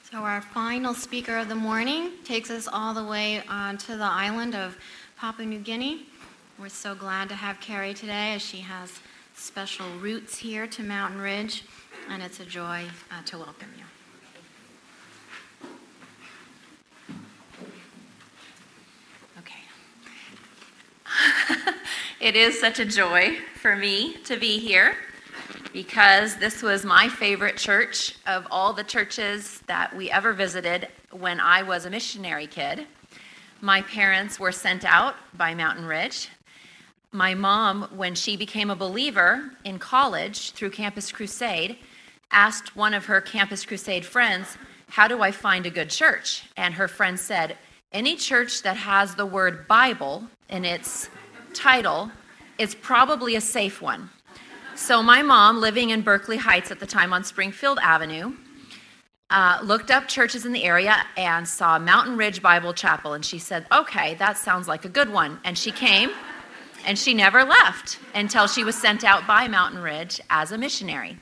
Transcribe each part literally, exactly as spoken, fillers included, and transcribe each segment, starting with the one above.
So our final speaker of the morning takes us all the way uh, to the island of Papua New Guinea. We're so glad to have Carrie today, as she has special roots here to Mountain Ridge, and it's a joy uh, to welcome you. Okay. It is such a joy for me to be here, because this was my favorite church of all the churches that we ever visited when I was a missionary kid. My parents were sent out by Mountain Ridge. My mom, when she became a believer in college through Campus Crusade, asked one of her Campus Crusade friends, "How do I find a good church?" And her friend said, "Any church that has the word Bible in its title is probably a safe one." So my mom, living in Berkeley Heights at the time on Springfield Avenue, uh, looked up churches in the area and saw Mountain Ridge Bible Chapel. And she said, "Okay, that sounds like a good one." And she came, and she never left until she was sent out by Mountain Ridge as a missionary.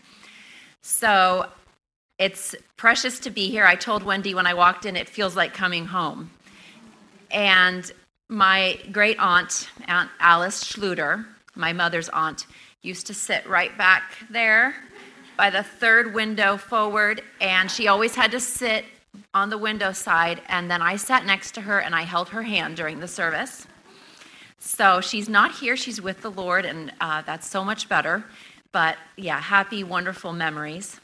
So it's precious to be here. I told Wendy when I walked in, it feels like coming home. And my great aunt, Aunt Alice Schluter, my mother's aunt, used to sit right back there by the third window forward, and she always had to sit on the window side, and then I sat next to her and I held her hand during the service. So she's not here, she's with the Lord, and uh, that's so much better. But yeah, happy, wonderful memories.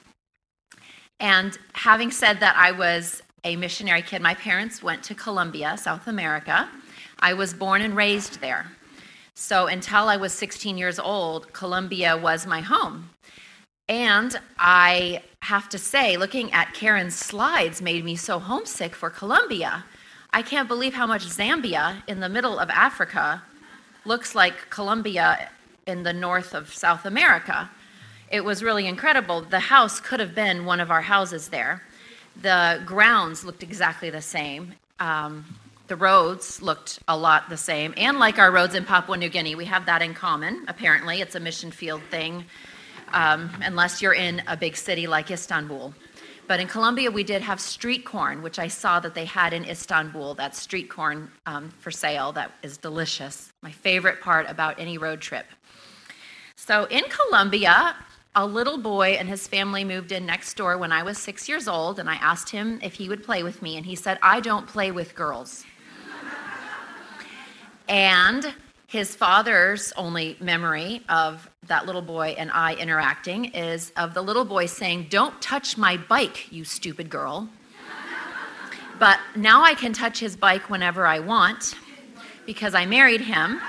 And having said that, I was a missionary kid. My parents went to Colombia, South America. I was born and raised there. So until I was sixteen years old, Colombia was my home. And I have to say, looking at Karen's slides made me so homesick for Colombia. I can't believe how much Zambia in the middle of Africa looks like Colombia in the north of South America. It was really incredible. The house could have been one of our houses there. The grounds looked exactly the same. Um, The roads looked a lot the same, and like our roads in Papua New Guinea, we have that in common, apparently. It's a mission field thing, um, unless you're in a big city like Istanbul. But in Colombia, we did have street corn, which I saw that they had in Istanbul, that street corn um, for sale that is delicious. My favorite part about any road trip. So in Colombia, a little boy and his family moved in next door when I was six years old, and I asked him if he would play with me, and he said, "I don't play with girls." And his father's only memory of that little boy and I interacting is of the little boy saying, "Don't touch my bike, you stupid girl." But now I can touch his bike whenever I want because I married him.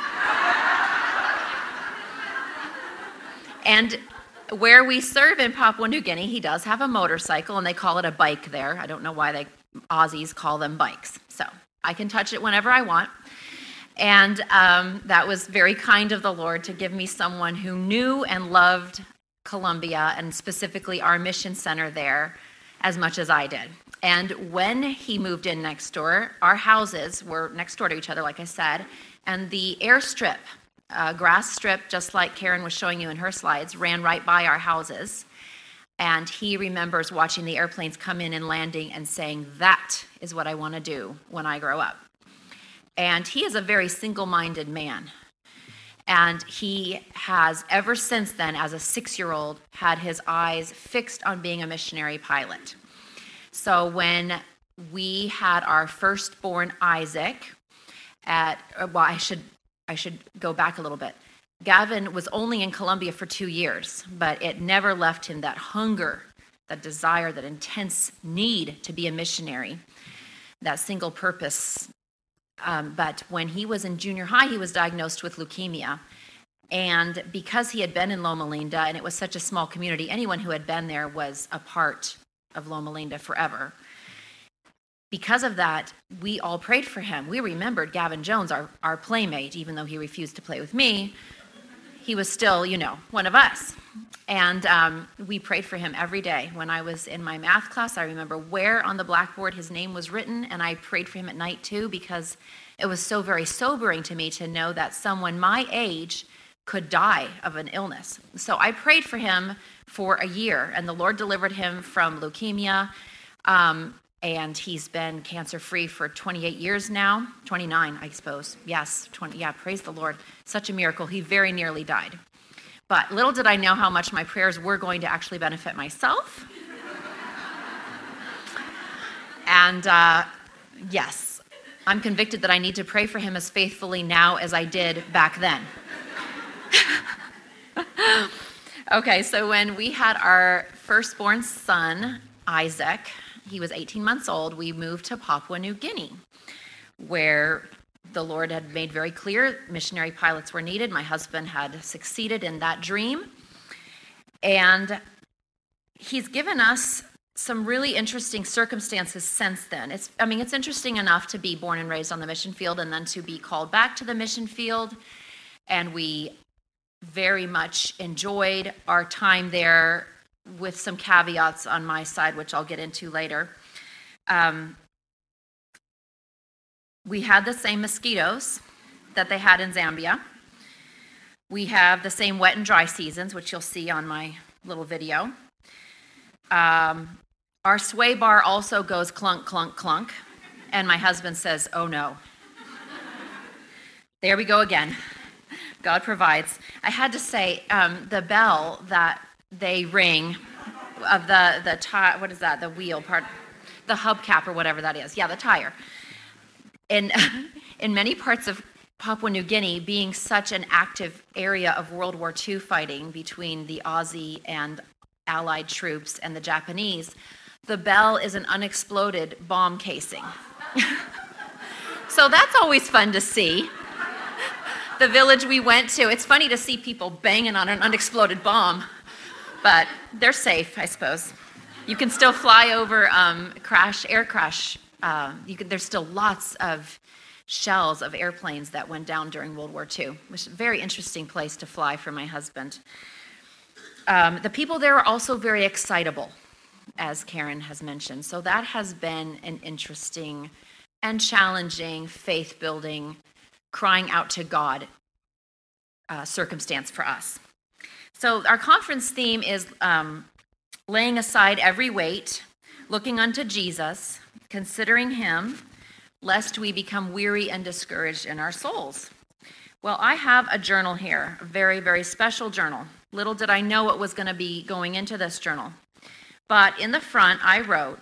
And where we serve in Papua New Guinea, he does have a motorcycle, and they call it a bike there. I don't know why they Aussies call them bikes. So I can touch it whenever I want. And um, that was very kind of the Lord to give me someone who knew and loved Colombia, and specifically our mission center there, as much as I did. And when he moved in next door, our houses were next door to each other, like I said, and the airstrip, uh, grass strip, just like Karen was showing you in her slides, ran right by our houses. And he remembers watching the airplanes come in and landing and saying, "That is what I want to do when I grow up." And he is a very single-minded man. And he has, ever since then, as a six-year-old, had his eyes fixed on being a missionary pilot. So when we had our firstborn, Isaac, at, well, I should, I should go back a little bit. Gavin was only in Colombia for two years, but it never left him that hunger, that desire, that intense need to be a missionary, that single purpose. Um, but when he was in junior high, he was diagnosed with leukemia. And because he had been in Loma Linda, and it was such a small community, anyone who had been there was a part of Loma Linda forever. Because of that, we all prayed for him. We remembered Gavin Jones, our, our playmate, even though he refused to play with me. He was still, you know, one of us. And um, we prayed for him every day. When I was in my math class, I remember where on the blackboard his name was written, and I prayed for him at night too, because it was so very sobering to me to know that someone my age could die of an illness. So I prayed for him for a year, and the Lord delivered him from leukemia. Um, and he's been cancer-free for twenty-eight years now, twenty-nine, I suppose. Yes, twenty. Yeah, praise the Lord. Such a miracle. He very nearly died. But little did I know how much my prayers were going to actually benefit myself. And uh, yes, I'm convicted that I need to pray for him as faithfully now as I did back then. Okay, so when we had our firstborn son, Isaac, he was eighteen months old, we moved to Papua New Guinea, where the Lord had made very clear missionary pilots were needed. My husband had succeeded in that dream. And he's given us some really interesting circumstances since then. It's, I mean, it's interesting enough to be born and raised on the mission field and then to be called back to the mission field. And we very much enjoyed our time there, with some caveats on my side, which I'll get into later. Um, we had the same mosquitoes that they had in Zambia. We have the same wet and dry seasons, which you'll see on my little video. Um, our sway bar also goes clunk, clunk, clunk, and my husband says, "Oh no." There we go again. God provides. I had to say, um, the bell that they ring of the, the tire, what is that, the wheel part, the hubcap or whatever that is. Yeah, the tire. In, in many parts of Papua New Guinea, being such an active area of World War Two fighting between the Aussie and Allied troops and the Japanese, the bell is an unexploded bomb casing. So that's always fun to see. The village we went to, it's funny to see people banging on an unexploded bomb, but they're safe, I suppose. You can still fly over um, crash, air crash. Uh, you can, there's still lots of shells of airplanes that went down during World War Two, which is a very interesting place to fly for my husband. Um, the people there are also very excitable, as Karen has mentioned. So that has been an interesting and challenging, faith-building, crying out to God uh, circumstance for us. So our conference theme is um, laying aside every weight, looking unto Jesus, considering him, lest we become weary and discouraged in our souls. Well, I have a journal here, a very, very special journal. Little did I know what was going to be going into this journal. But in the front, I wrote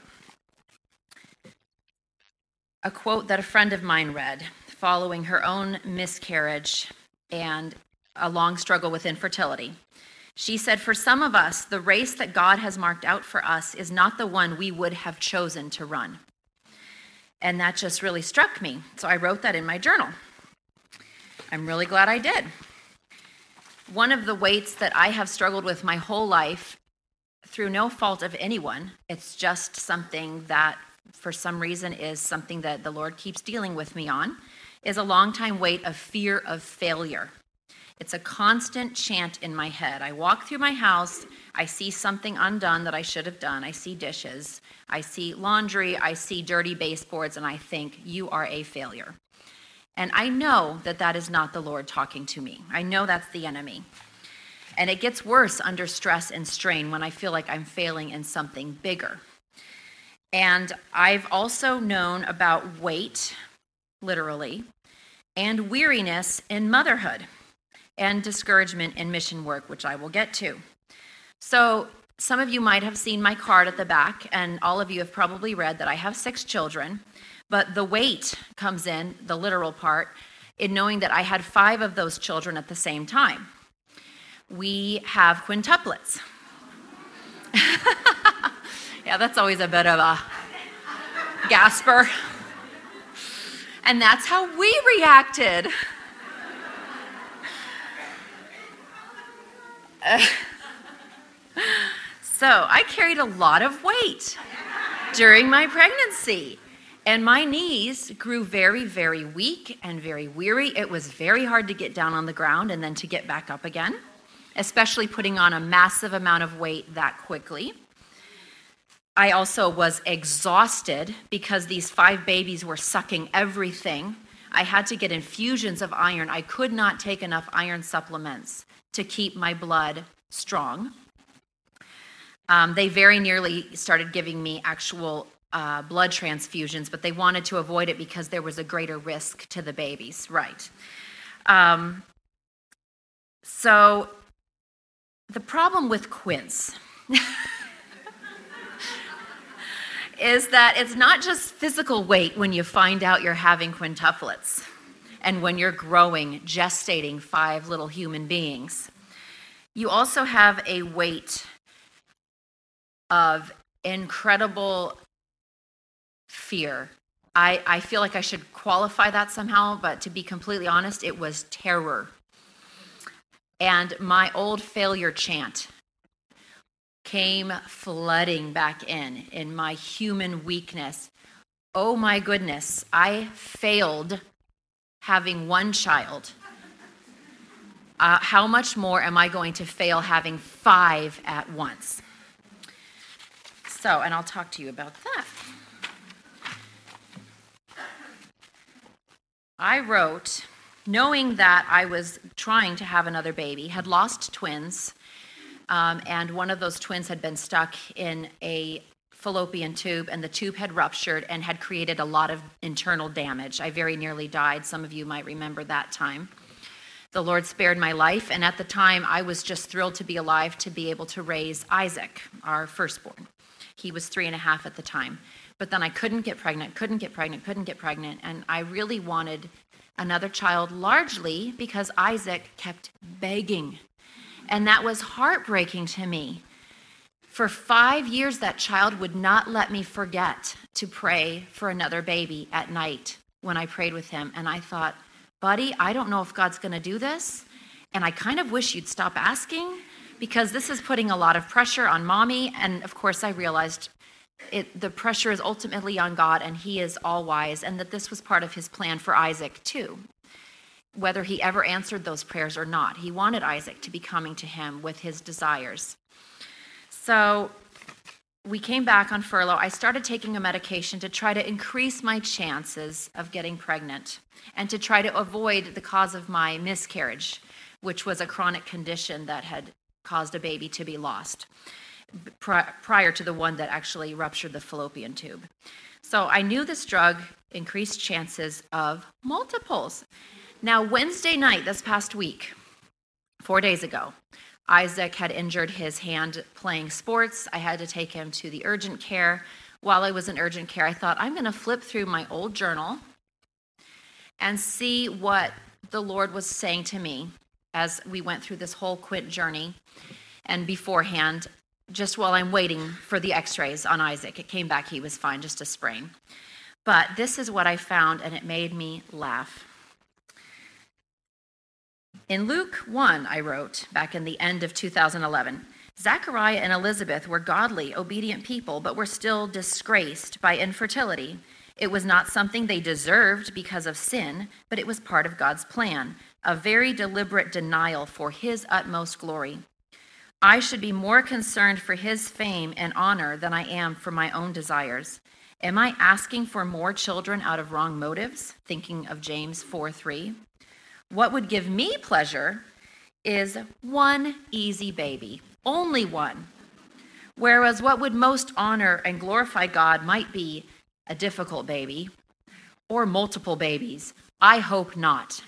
a quote that a friend of mine read following her own miscarriage and a long struggle with infertility. She said, "For some of us, the race that God has marked out for us is not the one we would have chosen to run." And that just really struck me. So I wrote that in my journal. I'm really glad I did. One of the weights that I have struggled with my whole life, through no fault of anyone, it's just something that for some reason is something that the Lord keeps dealing with me on, is a long-time weight of fear of failure. It's a constant chant in my head. I walk through my house, I see something undone that I should have done. I see dishes, I see laundry, I see dirty baseboards, and I think, you are a failure. And I know that that is not the Lord talking to me. I know that's the enemy. And it gets worse under stress and strain when I feel like I'm failing in something bigger. And I've also known about weight, literally, and weariness in motherhood, and discouragement in mission work, which I will get to. So some of you might have seen my card at the back, and all of you have probably read that I have six children, but the weight comes in, the literal part, in knowing that I had five of those children at the same time. We have quintuplets. Yeah, that's always a bit of a gasper. And that's how we reacted. Uh, so I carried a lot of weight during my pregnancy, and my knees grew very, very weak and very weary. It was very hard to get down on the ground and then to get back up again, especially putting on a massive amount of weight that quickly. I also was exhausted because these five babies were sucking everything. I had to get infusions of iron. I could not take enough iron supplements to keep my blood strong. Um, they very nearly started giving me actual uh, blood transfusions, but they wanted to avoid it because there was a greater risk to the babies, right? Um, so the problem with quints is that it's not just physical weight when you find out you're having quintuplets and when you're growing, gestating five little human beings. You also have a weight of incredible fear. I, I feel like I should qualify that somehow, but to be completely honest, it was terror. And my old failure chant came flooding back in, in my human weakness. Oh my goodness, I failed having one child. Uh, how much more am I going to fail having five at once? So, and I'll talk to you about that. I wrote, knowing that I was trying to have another baby, had lost twins, um, and one of those twins had been stuck in a fallopian tube, and the tube had ruptured and had created a lot of internal damage. I very nearly died. Some of you might remember that time. The Lord spared my life, and at the time, I was just thrilled to be alive to be able to raise Isaac, our firstborn. He was three and a half at the time. But then I couldn't get pregnant, couldn't get pregnant, couldn't get pregnant, and I really wanted another child, largely because Isaac kept begging. And that was heartbreaking to me. For five years, that child would not let me forget to pray for another baby at night when I prayed with him. And I thought, buddy, I don't know if God's going to do this, and I kind of wish you'd stop asking, because this is putting a lot of pressure on mommy. And of course, I realized It, the pressure is ultimately on God, and he is all wise, and that this was part of his plan for Isaac too. Whether he ever answered those prayers or not, he wanted Isaac to be coming to him with his desires. So we came back on furlough. I started taking a medication to try to increase my chances of getting pregnant and to try to avoid the cause of my miscarriage, which was a chronic condition that had caused a baby to be lost prior to the one that actually ruptured the fallopian tube. So I knew this drug increased chances of multiples. Now, Wednesday night this past week, four days ago, Isaac had injured his hand playing sports. I had to take him to the urgent care. While I was in urgent care, I thought, I'm going to flip through my old journal and see what the Lord was saying to me as we went through this whole quint journey and beforehand, just while I'm waiting for the x-rays on Isaac. It came back, he was fine, just a sprain. But this is what I found, and it made me laugh. In Luke one, I wrote, back in the end of two thousand eleven, Zachariah and Elizabeth were godly, obedient people, but were still disgraced by infertility. It was not something they deserved because of sin, but it was part of God's plan, a very deliberate denial for his utmost glory. I should be more concerned for his fame and honor than I am for my own desires. Am I asking for more children out of wrong motives? Thinking of James four three. What would give me pleasure is one easy baby, only one. Whereas what would most honor and glorify God might be a difficult baby or multiple babies. I hope not.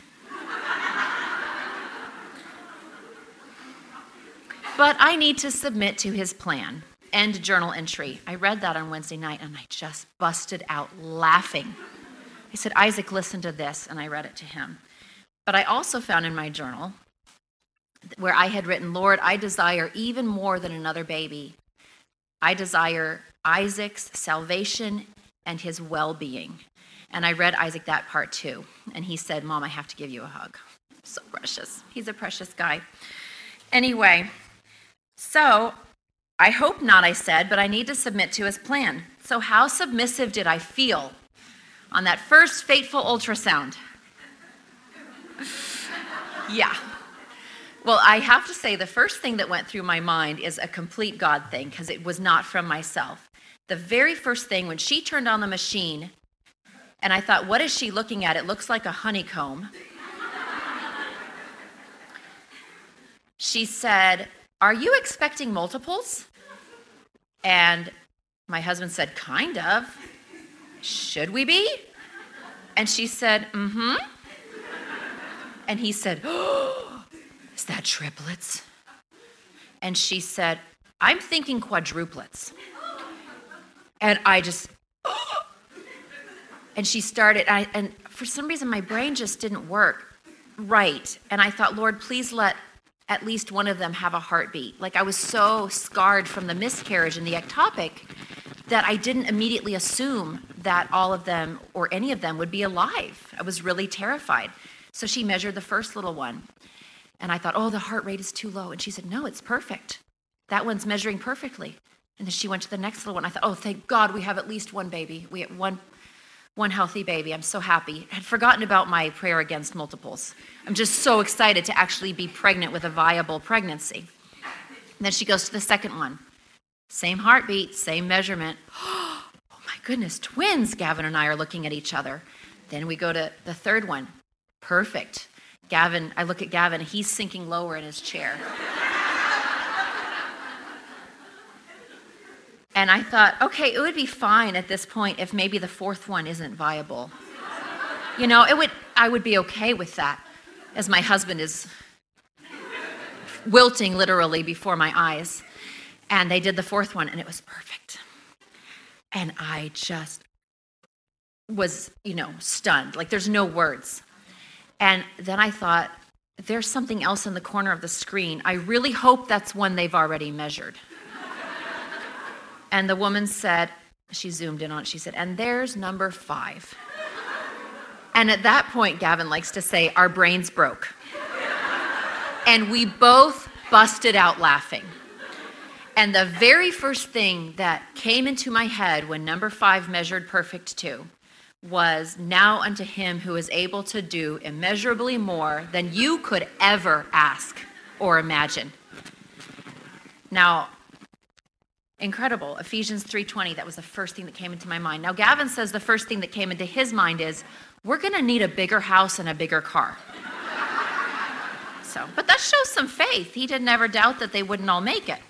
But I need to submit to his plan. End journal entry. I read that on Wednesday night, and I just busted out laughing. I said, Isaac, listen to this, and I read it to him. But I also found in my journal where I had written, Lord, I desire even more than another baby. I desire Isaac's salvation and his well-being. And I read Isaac that part too. And he said, Mom, I have to give you a hug. So precious. He's a precious guy. Anyway, so I hope not, I said, but I need to submit to his plan. So how submissive did I feel on that first fateful ultrasound? Yeah. Well, I have to say the first thing that went through my mind is a complete God thing, because it was not from myself. The very first thing, when she turned on the machine, and I thought, what is she looking at? It looks like a honeycomb. She said, are you expecting multiples? And My husband said, kind of. Should we be? And she said, mm-hmm. And he said, oh, is that triplets? And she said, I'm thinking quadruplets. And I just, oh. And she started, I, and for some reason my brain just didn't work right. And I thought, Lord, please let at least one of them have a heartbeat. Like I was so scarred from the miscarriage and the ectopic that I didn't immediately assume that all of them or any of them would be alive. I was really terrified. So she measured the first little one. And I thought, oh, the heart rate is too low. And she said, no, it's perfect. That one's measuring perfectly. And then she went to the next little one. I thought, oh, thank God we have at least one baby. We have one, one healthy baby. I'm so happy. I had forgotten about my prayer against multiples. I'm just so excited to actually be pregnant with a viable pregnancy. And then she goes to the second one. Same heartbeat, same measurement. Oh my goodness, twins. Gavin and I are looking at each other. Then we go to the third one. Perfect. Gavin, I look at Gavin, he's sinking lower in his chair. And I thought, okay, it would be fine at this point if maybe the fourth one isn't viable. You know, it would. I would be okay with that, as my husband is wilting literally before my eyes. And they did the fourth one, and it was perfect. And I just was, you know, stunned. Like, there's no words. And then I thought, there's something else in the corner of the screen. I really hope that's one they've already measured. And the woman said, she zoomed in on it, she said, and there's number five. And at that point, Gavin likes to say, our brains broke. And we both busted out laughing. And the very first thing that came into my head when number five measured perfect too was, now unto him who is able to do immeasurably more than you could ever ask or imagine. Now, incredible. Ephesians three twenty, that was the first thing that came into my mind. Now, Gavin says the first thing that came into his mind is, we're going to need a bigger house and a bigger car. So, but that shows some faith. He didn't ever doubt that they wouldn't all make it.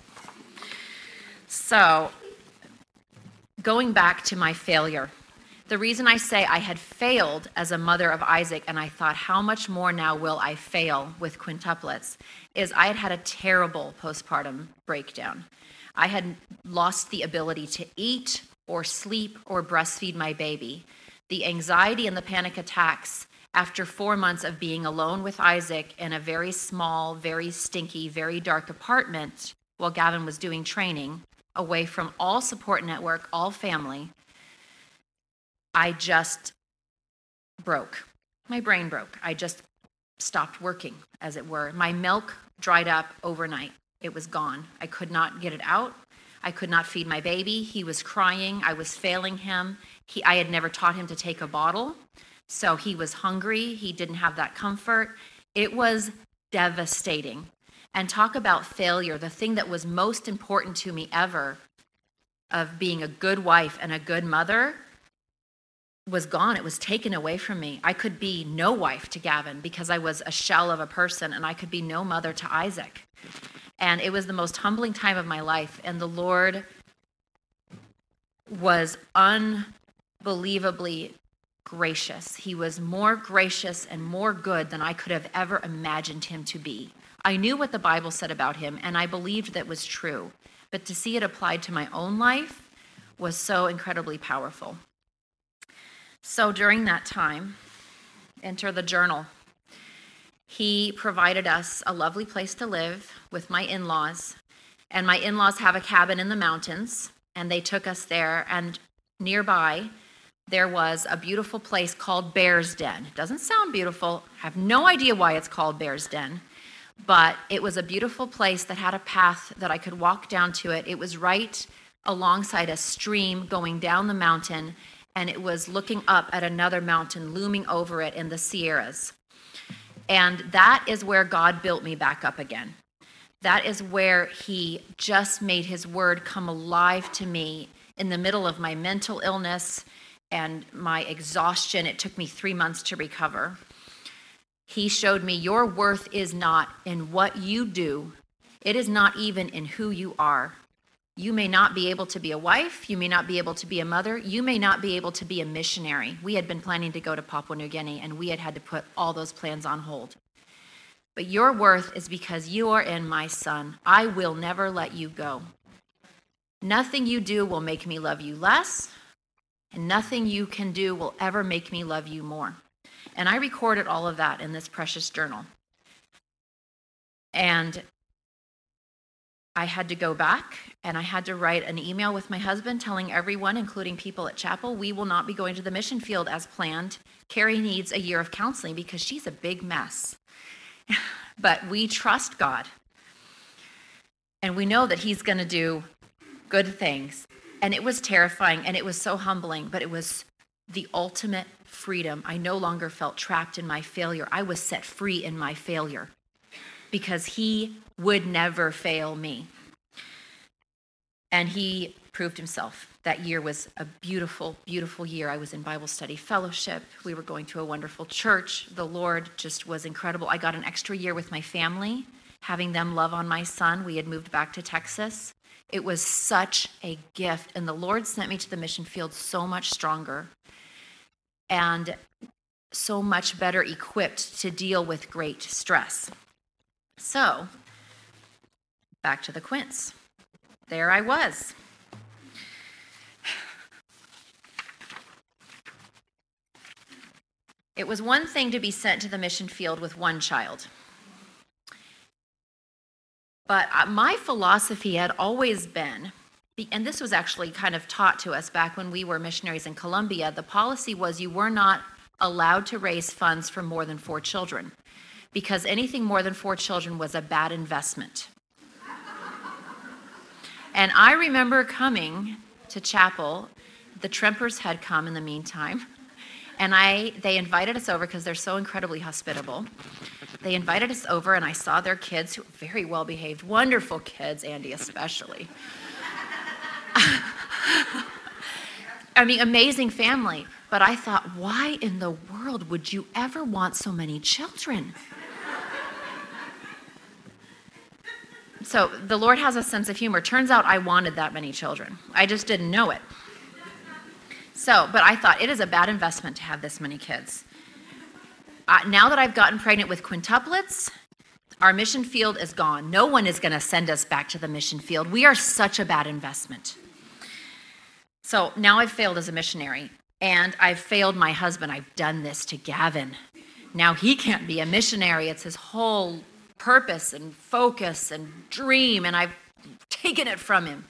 So, going back to my failure, the reason I say I had failed as a mother of Isaac, and I thought, how much more now will I fail with quintuplets, is I had had a terrible postpartum breakdown. I had lost the ability to eat or sleep or breastfeed my baby. The anxiety and the panic attacks after four months of being alone with Isaac in a very small, very stinky, very dark apartment while Gavin was doing training, away from all support network, all family, I just broke. My brain broke. I just stopped working, as it were. My milk dried up overnight. It was gone. I could not get it out. I could not feed my baby. He was crying. I was failing him. He, I had never taught him to take a bottle, so he was hungry. He didn't have that comfort. It was devastating. And talk about failure, the thing that was most important to me ever of being a good wife and a good mother was gone. It was taken away from me. I could be no wife to Gavin because I was a shell of a person, and I could be no mother to Isaac. And it was the most humbling time of my life. And the Lord was unbelievably gracious. He was more gracious and more good than I could have ever imagined him to be. I knew what the Bible said about him, and I believed that was true. But to see it applied to my own life was so incredibly powerful. So during that time, enter the journal. He provided us a lovely place to live with my in-laws. And my in-laws have a cabin in the mountains, and they took us there. And nearby, there was a beautiful place called Bear's Den. It doesn't sound beautiful. I have no idea why it's called Bear's Den. But it was a beautiful place that had a path that I could walk down to it. It was right alongside a stream going down the mountain, and it was looking up at another mountain looming over it in the Sierras. And that is where God built me back up again. That is where he just made his word come alive to me in the middle of my mental illness and my exhaustion. It took me three months to recover. He showed me your worth is not in what you do. It is not even in who you are. You may not be able to be a wife. You may not be able to be a mother. You may not be able to be a missionary. We had been planning to go to Papua New Guinea, and we had had to put all those plans on hold. But your worth is because you are in my Son. I will never let you go. Nothing you do will make me love you less, and nothing you can do will ever make me love you more. And I recorded all of that in this precious journal. And I had to go back, and I had to write an email with my husband telling everyone, including people at chapel, we will not be going to the mission field as planned. Carrie needs a year of counseling because she's a big mess. But we trust God, and we know that he's going to do good things. And it was terrifying, and it was so humbling, but it was the ultimate freedom. I no longer felt trapped in my failure. I was set free in my failure because he would never fail me. And he proved himself. That year was a beautiful, beautiful year. I was in Bible study fellowship. We were going to a wonderful church. The Lord just was incredible. I got an extra year with my family, having them love on my son. We had moved back to Texas. It was such a gift. And the Lord sent me to the mission field so much stronger and so much better equipped to deal with great stress. So, back to the Quints. There I was. It was one thing to be sent to the mission field with one child. But my philosophy had always been, and this was actually kind of taught to us back when we were missionaries in Colombia, the policy was you were not allowed to raise funds for more than four children, because anything more than four children was a bad investment. And I remember coming to chapel. The Trempers had come in the meantime, and I they invited us over because they're so incredibly hospitable. They invited us over, and I saw their kids, who were very well behaved, wonderful kids, Andy especially. I mean, amazing family. But I thought, why in the world would you ever want so many children? So the Lord has a sense of humor. Turns out I wanted that many children. I just didn't know it. So, but I thought it is a bad investment to have this many kids. Uh, now that I've gotten pregnant with quintuplets, our mission field is gone. No one is going to send us back to the mission field. We are such a bad investment. So now I've failed as a missionary, and I've failed my husband. I've done this to Gavin. Now he can't be a missionary. It's his whole purpose and focus and dream, and I've taken it from him.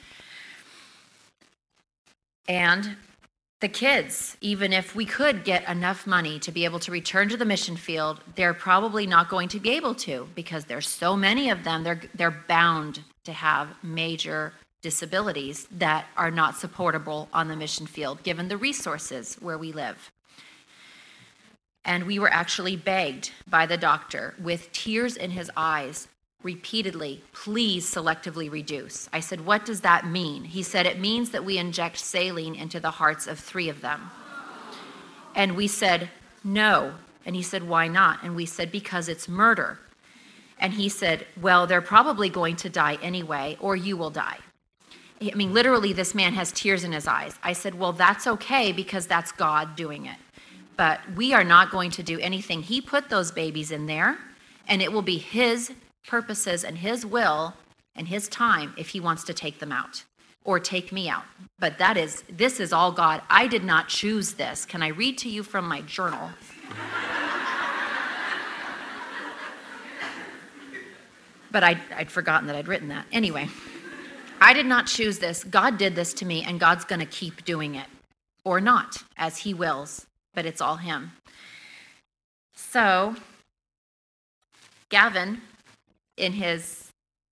And the kids, even if we could get enough money to be able to return to the mission field, they're probably not going to be able to because there's so many of them. They're they're bound to have major disabilities that are not supportable on the mission field, given the resources where we live. And we were actually begged by the doctor with tears in his eyes repeatedly, please selectively reduce. I said, what does that mean? He said, it means that we inject saline into the hearts of three of them. And we said, no. And he said, why not? And we said, because it's murder. And he said, well, they're probably going to die anyway, or you will die. I mean, literally, this man has tears in his eyes. I said, well, that's okay because that's God doing it. But we are not going to do anything. He put those babies in there, and it will be his purposes and his will and his time if he wants to take them out or take me out. But that is, this is all God. I did not choose this. Can I read to you from my journal? But I'd, I'd forgotten that I'd written that. Anyway, I did not choose this. God did this to me, and God's going to keep doing it or not as he wills, but it's all him. So Gavin, in his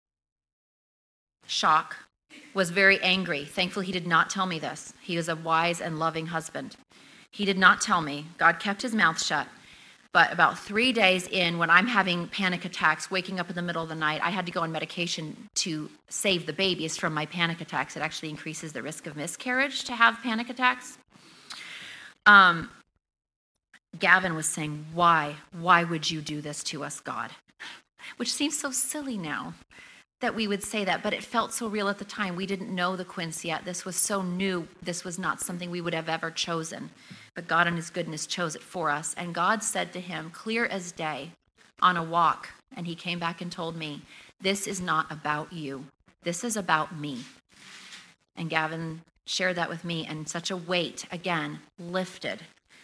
shock, was very angry. Thankfully, he did not tell me this. He was a wise and loving husband. He did not tell me. God kept his mouth shut. But about three days in, when I'm having panic attacks, waking up in the middle of the night, I had to go on medication to save the babies from my panic attacks. It actually increases the risk of miscarriage to have panic attacks. Um, Gavin was saying, why? Why would you do this to us, God? Which seems so silly now. that we would say that, but it felt so real at the time. We didn't know the Quince yet. This was so new. This was not something we would have ever chosen. But God in his goodness chose it for us. And God said to him, clear as day, on a walk, and he came back and told me, this is not about you. This is about me. And Gavin shared that with me, and such a weight, again, lifted.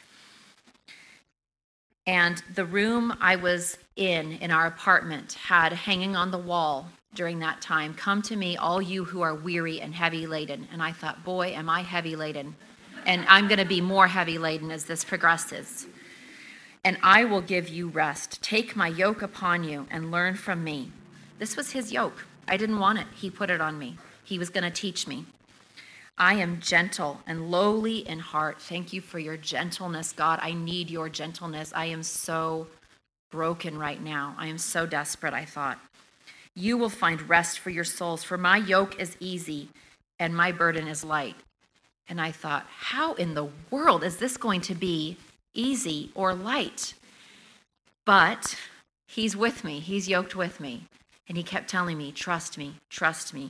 And the room I was in, in our apartment, had hanging on the wall during that time, come to me, all you who are weary and heavy laden. And I thought, boy, am I heavy laden. And I'm going to be more heavy laden as this progresses. And I will give you rest. Take my yoke upon you and learn from me. This was his yoke. I didn't want it. He put it on me. He was going to teach me. I am gentle and lowly in heart. Thank you for your gentleness, God. I need your gentleness. I am so broken right now. I am so desperate, I thought. You will find rest for your souls, for my yoke is easy and my burden is light. And I thought, how in the world is this going to be easy or light? But he's with me. He's yoked with me. And he kept telling me, trust me, trust me.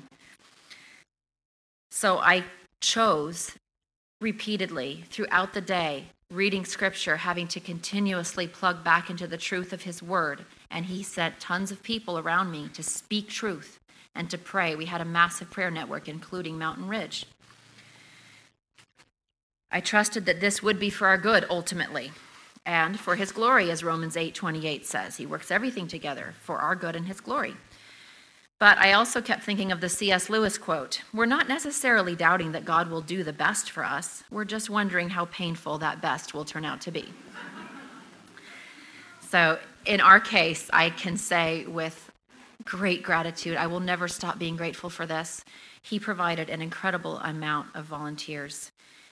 So I chose repeatedly throughout the day, reading scripture, having to continuously plug back into the truth of his word. And he sent tons of people around me to speak truth and to pray. We had a massive prayer network, including Mountain Ridge. I trusted that this would be for our good ultimately, and for his glory, as Romans eight twenty-eight says. He works everything together for our good and his glory. But I also kept thinking of the C S Lewis quote, we're not necessarily doubting that God will do the best for us. We're just wondering how painful that best will turn out to be. So in our case, I can say with great gratitude, I will never stop being grateful for this. He provided an incredible amount of volunteers.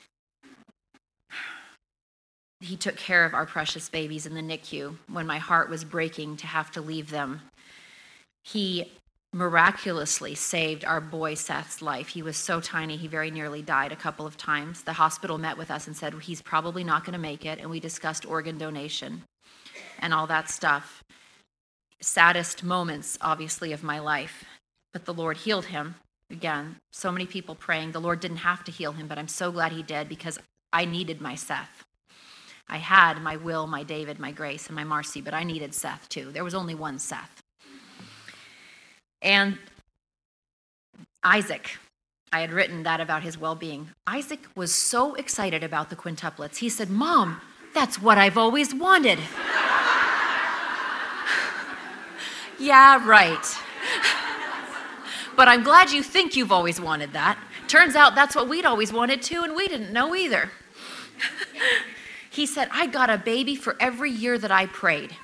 He took care of our precious babies in the N I C U when my heart was breaking to have to leave them. He miraculously saved our boy Seth's life. He was so tiny, he very nearly died a couple of times. The hospital met with us and said, he's probably not going to make it, and we discussed organ donation and all that stuff. Saddest moments, obviously, of my life. But the Lord healed him. Again, so many people praying. The Lord didn't have to heal him, but I'm so glad he did, because I needed my Seth. I had my Will, my David, my Grace, and my Marcy, but I needed Seth too. There was only one Seth. And Isaac, I had written that about his well-being. Isaac was so excited about the quintuplets. He said, Mom, that's what I've always wanted. Yeah, right. But I'm glad you think you've always wanted that. Turns out that's what we'd always wanted too, and we didn't know either. He said, I got a baby for every year that I prayed.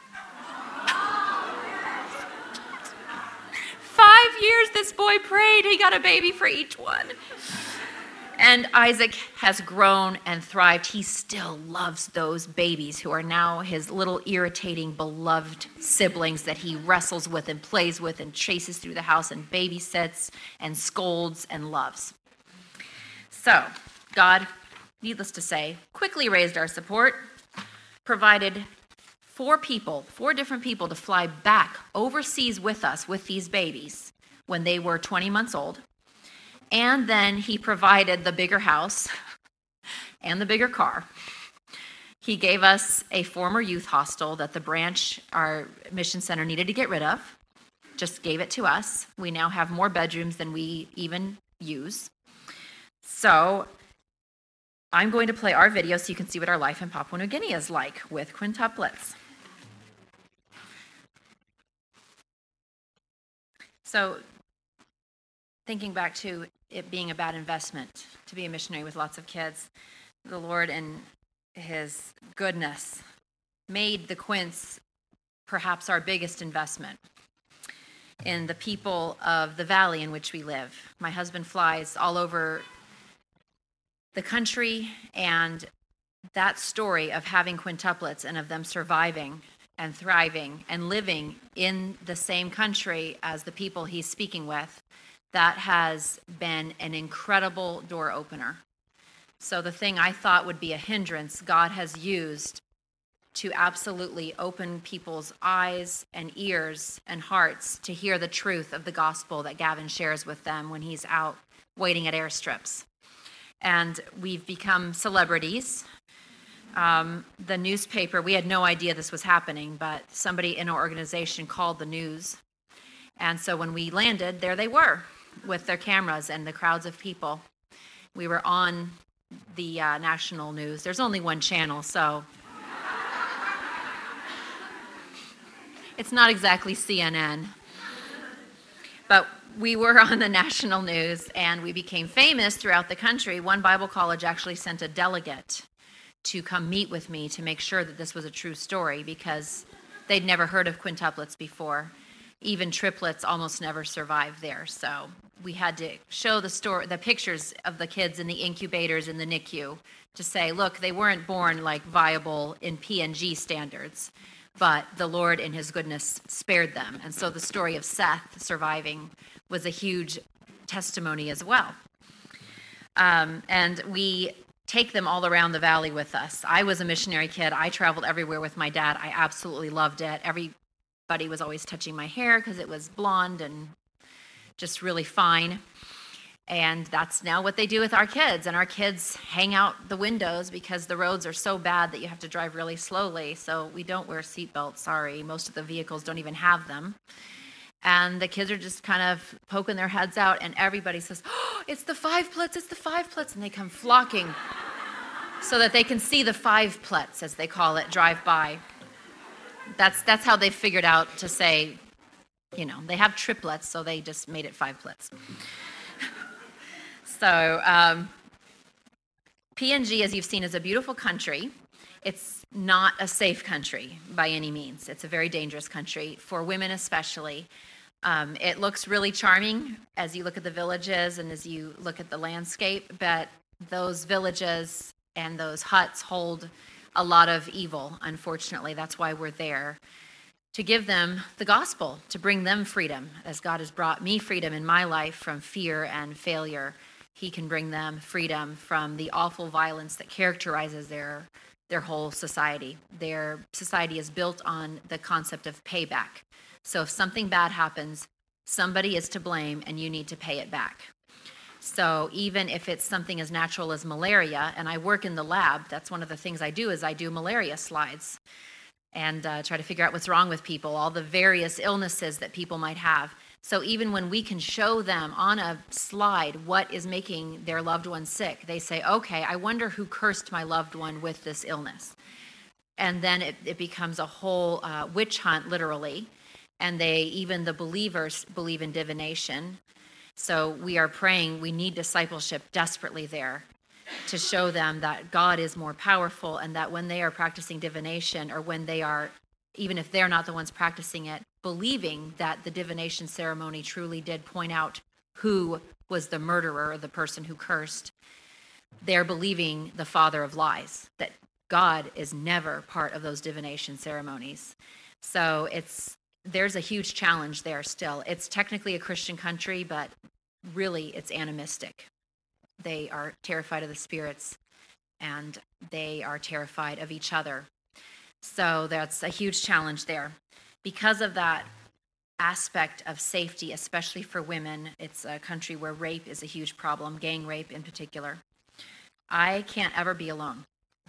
Five years this boy prayed, he got a baby for each one. And Isaac has grown and thrived. He still loves those babies who are now his little irritating, beloved siblings that he wrestles with and plays with and chases through the house and babysits and scolds and loves. So, God, needless to say, quickly raised our support, provided four people, four different people to fly back overseas with us with these babies when they were twenty months old. And then he provided the bigger house and the bigger car. He gave us a former youth hostel that the branch, our mission center, needed to get rid of. Just gave it to us. We now have more bedrooms than we even use. So I'm going to play our video so you can see what our life in Papua New Guinea is like with quintuplets. So thinking back to it being a bad investment to be a missionary with lots of kids, the Lord in his goodness made the Quince perhaps our biggest investment in the people of the valley in which we live. My husband flies all over the country, and that story of having quintuplets and of them surviving and thriving and living in the same country as the people he's speaking with, that has been an incredible door opener. So the thing I thought would be a hindrance, God has used to absolutely open people's eyes and ears and hearts to hear the truth of the gospel that Gavin shares with them when he's out waiting at airstrips. And we've become celebrities. Um, the newspaper, we had no idea this was happening, but somebody in our organization called the news. And so when we landed, there they were with their cameras and the crowds of people. We were on the uh, national news. There's only one channel, so it's not exactly C N N. But we were on the national news, and we became famous throughout the country. One Bible college actually sent a delegate to come meet with me to make sure that this was a true story, because they'd never heard of quintuplets before. Even triplets almost never survive there. So we had to show the story, the pictures of the kids in the incubators in the N I C U to say, look, they weren't born like viable in P and G standards, but the Lord in his goodness spared them. And so the story of Seth surviving was a huge testimony as well. Um, and we take them all around the valley with us. I was a missionary kid. I traveled everywhere with my dad. I absolutely loved it. Everybody was always touching my hair because it was blonde and just really fine. And that's now what they do with our kids. And our kids hang out the windows because the roads are so bad that you have to drive really slowly. So we don't wear seatbelts, sorry. Most of the vehicles don't even have them. And the kids are just kind of poking their heads out, and everybody says, oh, it's the fiveplets, it's the fiveplets. And they come flocking so that they can see the fiveplets, as they call it, drive by. That's that's how they figured out to say, you know, they have triplets, so they just made it fiveplets. So um, P N G, as you've seen, is a beautiful country. It's not a safe country by any means. It's a very dangerous country, for women especially. Um, it looks really charming as you look at the villages and as you look at the landscape, but those villages and those huts hold a lot of evil, unfortunately. That's why we're there, to give them the gospel, to bring them freedom. As God has brought me freedom in my life from fear and failure, he can bring them freedom from the awful violence that characterizes their their whole society. Their society is built on the concept of payback. So if something bad happens, somebody is to blame and you need to pay it back. So even if it's something as natural as malaria, and I work in the lab, that's one of the things I do, is I do malaria slides and uh, try to figure out what's wrong with people, all the various illnesses that people might have. So even when we can show them on a slide what is making their loved one sick, they say, okay, I wonder who cursed my loved one with this illness. And then it, it becomes a whole uh, witch hunt, literally. And they, even the believers, believe in divination. So we are praying, we need discipleship desperately there to show them that God is more powerful, and that when they are practicing divination, or when they are, even if they're not the ones practicing it, believing that the divination ceremony truly did point out who was the murderer, or the person who cursed, they're believing the father of lies, that God is never part of those divination ceremonies. So it's there's a huge challenge there still. It's technically a Christian country, but really it's animistic. They are terrified of the spirits, and they are terrified of each other. So that's a huge challenge there. Because of that aspect of safety, especially for women, it's a country where rape is a huge problem, gang rape in particular. I can't ever be alone,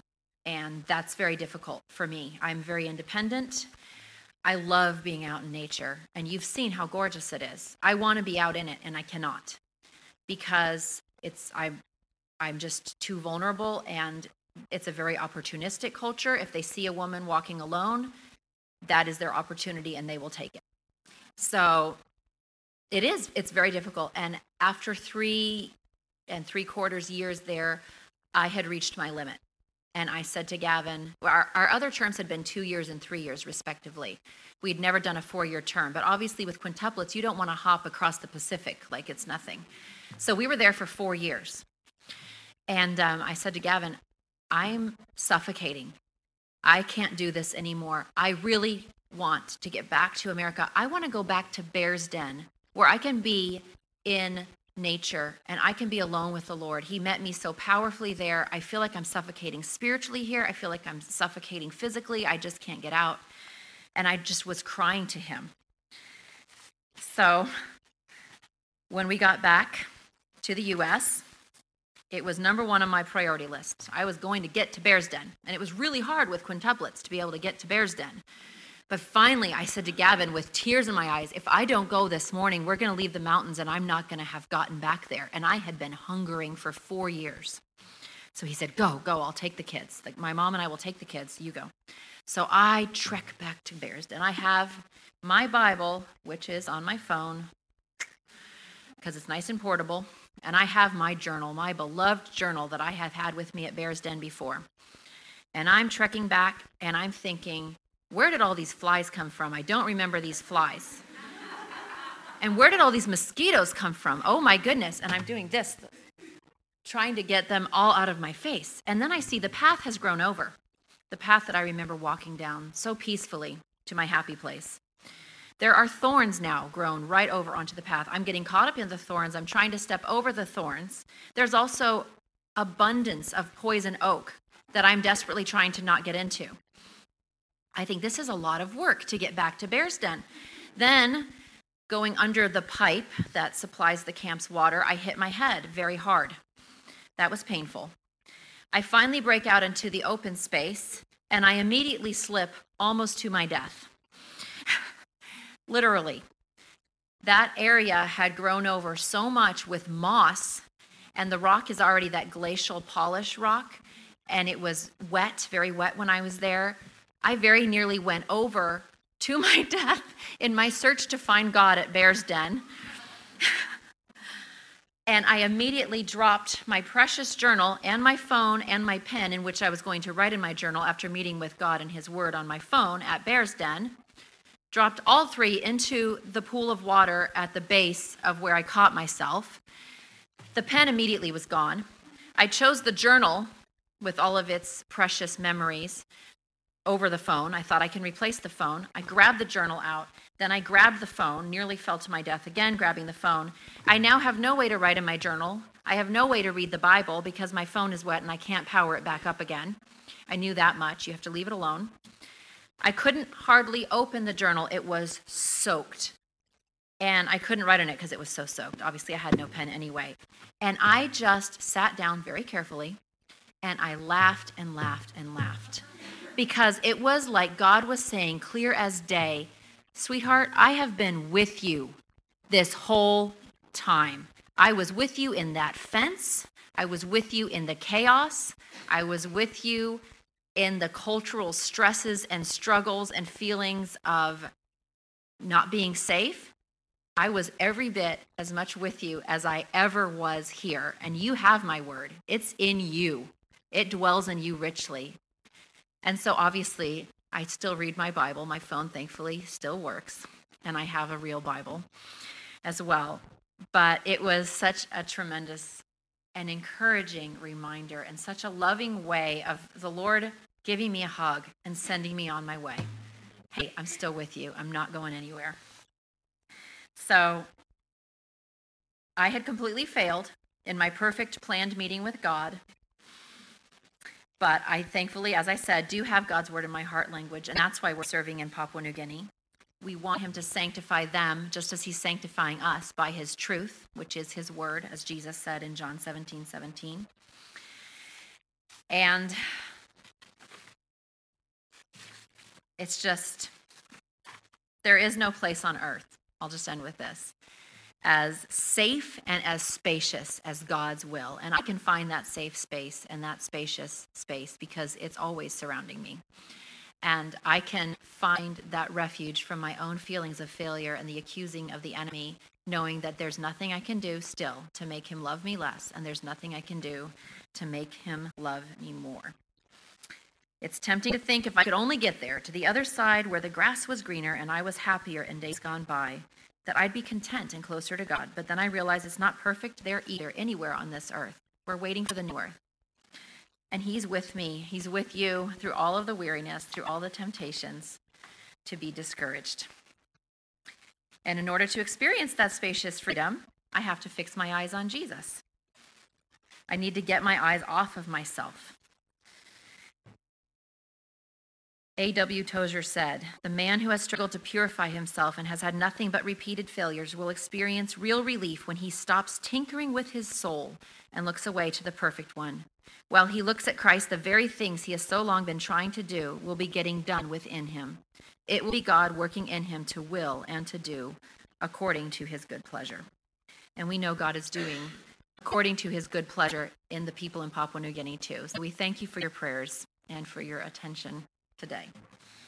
and that's very difficult for me. I'm very independent. I love being out in nature, and you've seen how gorgeous it is. I want to be out in it, and I cannot, because it's I'm I'm just too vulnerable, and it's a very opportunistic culture. If they see a woman walking alone, that is their opportunity, and they will take it. So it is, it's very difficult. And after three and three quarters years there, I had reached my limit. And I said to Gavin, our, our other terms had been two years and three years, respectively. We'd never done a four-year term. But obviously with quintuplets, you don't want to hop across the Pacific like it's nothing. So we were there for four years. And um, I said to Gavin, I'm suffocating. I can't do this anymore. I really want to get back to America. I want to go back to Bear's Den, where I can be in nature, and I can be alone with the Lord. He met me so powerfully there. I feel like I'm suffocating spiritually here. I feel like I'm suffocating physically. I just can't get out. And I just was crying to him. So when we got back to the U S, it was number one on my priority list. I was going to get to Bears Den, and it was really hard with quintuplets to be able to get to Bears Den. But finally, I said to Gavin with tears in my eyes, if I don't go this morning, we're going to leave the mountains and I'm not going to have gotten back there. And I had been hungering for four years. So he said, go, go, I'll take the kids. Like, my mom and I will take the kids, you go. So I trek back to Bears Den. I have my Bible, which is on my phone, because it's nice and portable. And I have my journal, my beloved journal that I have had with me at Bears Den before. And I'm trekking back and I'm thinking, where did all these flies come from? I don't remember these flies. And where did all these mosquitoes come from? Oh my goodness. And I'm doing this, trying to get them all out of my face. And then I see the path has grown over. The path that I remember walking down so peacefully to my happy place. There are thorns now grown right over onto the path. I'm getting caught up in the thorns. I'm trying to step over the thorns. There's also abundance of poison oak that I'm desperately trying to not get into. I think this is a lot of work to get back to Bears Den. Then, going under the pipe that supplies the camp's water, I hit my head very hard. That was painful. I finally break out into the open space, and I immediately slip almost to my death. Literally. That area had grown over so much with moss, and the rock is already that glacial polish rock, and it was wet, very wet when I was there. I very nearly went over to my death in my search to find God at Bears Den. And I immediately dropped my precious journal and my phone and my pen in which I was going to write in my journal after meeting with God and his word on my phone at Bears Den. Dropped all three into the pool of water at the base of where I caught myself. The pen immediately was gone. I chose the journal with all of its precious memories over the phone. I thought I can replace the phone. I grabbed the journal out. Then I grabbed the phone, nearly fell to my death again, grabbing the phone. I now have no way to write in my journal. I have no way to read the Bible because my phone is wet and I can't power it back up again. I knew that much. You have to leave it alone. I couldn't hardly open the journal. It was soaked. And I couldn't write in it because it was so soaked. Obviously, I had no pen anyway. And I just sat down very carefully, and I laughed and laughed and laughed. Because it was like God was saying, clear as day, sweetheart, I have been with you this whole time. I was with you in that fence. I was with you in the chaos. I was with you in the cultural stresses and struggles and feelings of not being safe. I was every bit as much with you as I ever was here. And you have my word. It's in you. It dwells in you richly. And so obviously, I still read my Bible. My phone, thankfully, still works. And I have a real Bible as well. But it was such a tremendous and encouraging reminder and such a loving way of the Lord giving me a hug and sending me on my way. Hey, I'm still with you. I'm not going anywhere. So I had completely failed in my perfect planned meeting with God. But I thankfully, as I said, do have God's word in my heart language, and that's why we're serving in Papua New Guinea. We want him to sanctify them just as he's sanctifying us by his truth, which is his word, as Jesus said in John seventeen seventeen. And it's just, there is no place on earth, I'll just end with this, as safe and as spacious as God's will. And I can find that safe space and that spacious space because it's always surrounding me. And I can find that refuge from my own feelings of failure and the accusing of the enemy, knowing that there's nothing I can do still to make him love me less, and there's nothing I can do to make him love me more. It's tempting to think if I could only get there to the other side where the grass was greener and I was happier in days gone by, that I'd be content and closer to God. But then I realize it's not perfect there either, anywhere on this earth. We're waiting for the new earth. And he's with me. He's with you through all of the weariness, through all the temptations to be discouraged. And in order to experience that spacious freedom, I have to fix my eyes on Jesus. I need to get my eyes off of myself. A W Tozer said, "The man who has struggled to purify himself and has had nothing but repeated failures will experience real relief when he stops tinkering with his soul and looks away to the perfect one. While he looks at Christ, the very things he has so long been trying to do will be getting done within him. It will be God working in him to will and to do according to his good pleasure." And we know God is doing according to his good pleasure in the people in Papua New Guinea too. So we thank you for your prayers and for your attention today.